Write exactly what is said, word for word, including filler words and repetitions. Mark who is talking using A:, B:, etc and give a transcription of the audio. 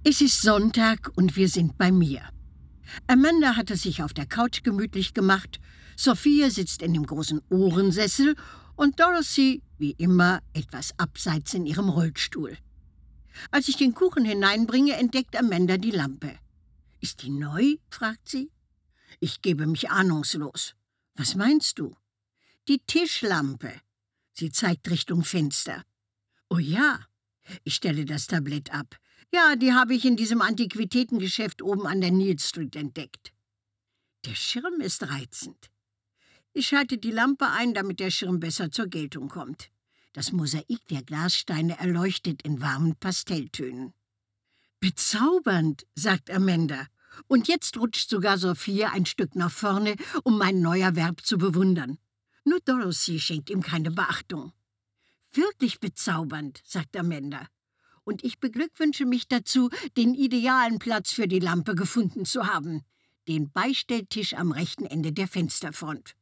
A: Es ist Sonntag und wir sind bei mir. Amanda hat es sich auf der Couch gemütlich gemacht, Sophia sitzt in dem großen Ohrensessel und Dorothy, wie immer, etwas abseits in ihrem Rollstuhl. Als ich den Kuchen hineinbringe, entdeckt Amanda die Lampe. »Ist die neu?« fragt sie. Ich gebe mich ahnungslos. »Was meinst du?« »Die Tischlampe.« Sie zeigt Richtung Fenster. »Oh ja.« Ich stelle das Tablett ab. »Ja, die habe ich in diesem Antiquitätengeschäft oben an der Neal Street entdeckt.« Der Schirm ist reizend. Ich schalte die Lampe ein, damit der Schirm besser zur Geltung kommt. Das Mosaik der Glassteine erleuchtet in warmen Pastelltönen. »Bezaubernd«, sagt Amanda. Und jetzt rutscht sogar Sophia ein Stück nach vorne, um mein Neuerwerb zu bewundern. Nur Dorothy schenkt ihm keine Beachtung. »Wirklich bezaubernd«, sagt Amanda. Und ich beglückwünsche mich dazu, den idealen Platz für die Lampe gefunden zu haben. Den Beistelltisch am rechten Ende der Fensterfront.